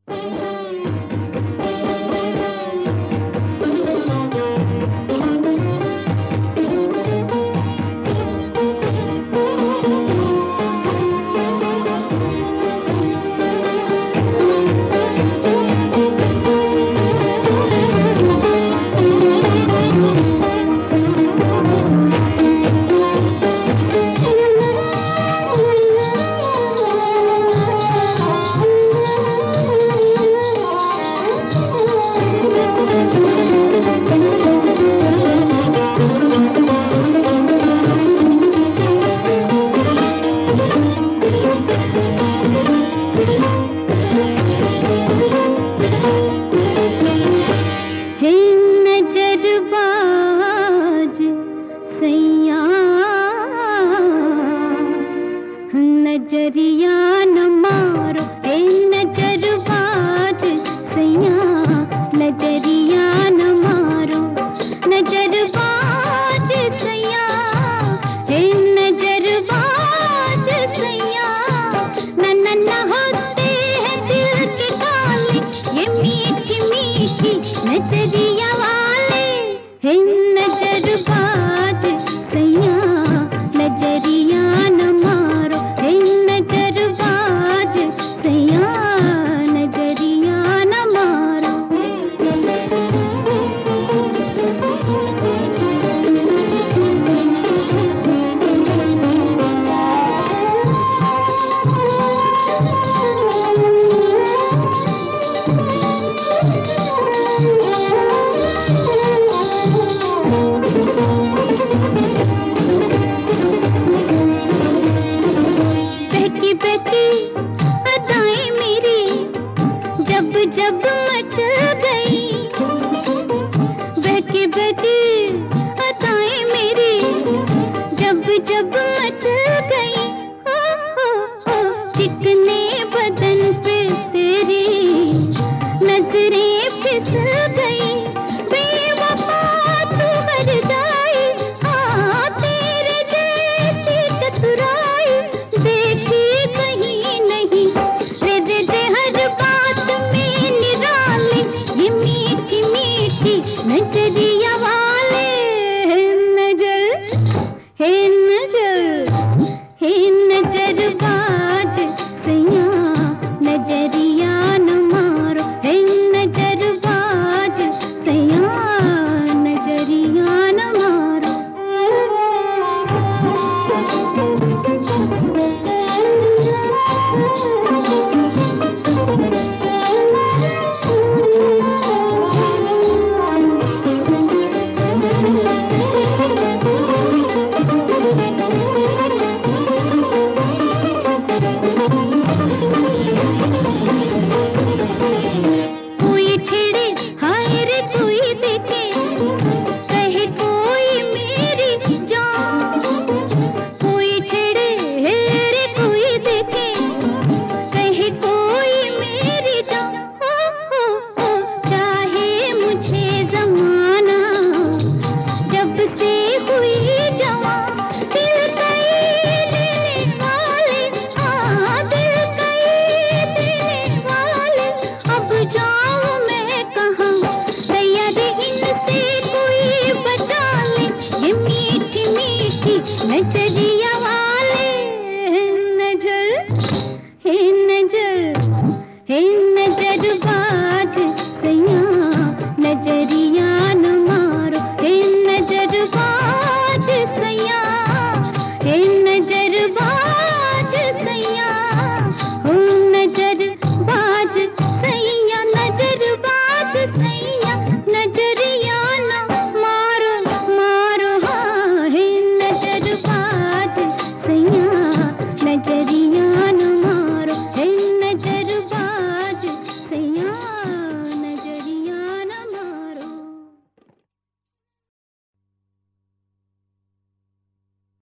नजरिया न मारो ए नजरबाज सैया, नजरिया न मारो नजरबाज सैया, ए नजरबाज सैया। न होते हैं दिल के काले ये मीठी मीठी नजरिया वाले, हे नजरबाज सैया, नजरिया न मारो हे नजरबाज सैया, नजरिया न मारो। बहकी बहकी अदाएं मेरी जब जब मचल गई, बहकी बहकी अदाएं मेरी जब जब मचल गई। हो चिकने बदन पे तेरी नजरें फिसल गई, बेवफा तू मर जाए। हाँ तेरे जैसी चतुराई देखी कहीं नहीं, दे हर बात में निराले ये मीठी मीठी नजरिया वाले, हे नजरबाज सैया, नजरिया न मारो हे नजरबाज सैया, नजरिया न मारो। कोई छेड़े हाय रे कोई देखे, कहे कोई मेरी जान। कोई छेड़े रे कोई देखे, कहे कोई मेरी जान। हो चाहे मुझे जमाना जब से हुई जवां, दिल कई देने वाले, हाँ दिल कई देने वाले। अब जाऊं मैं कहाँ तैयार इनसे कोई बचा ले ये मीठी मीठी नजरिया वाले, हे नजरबाज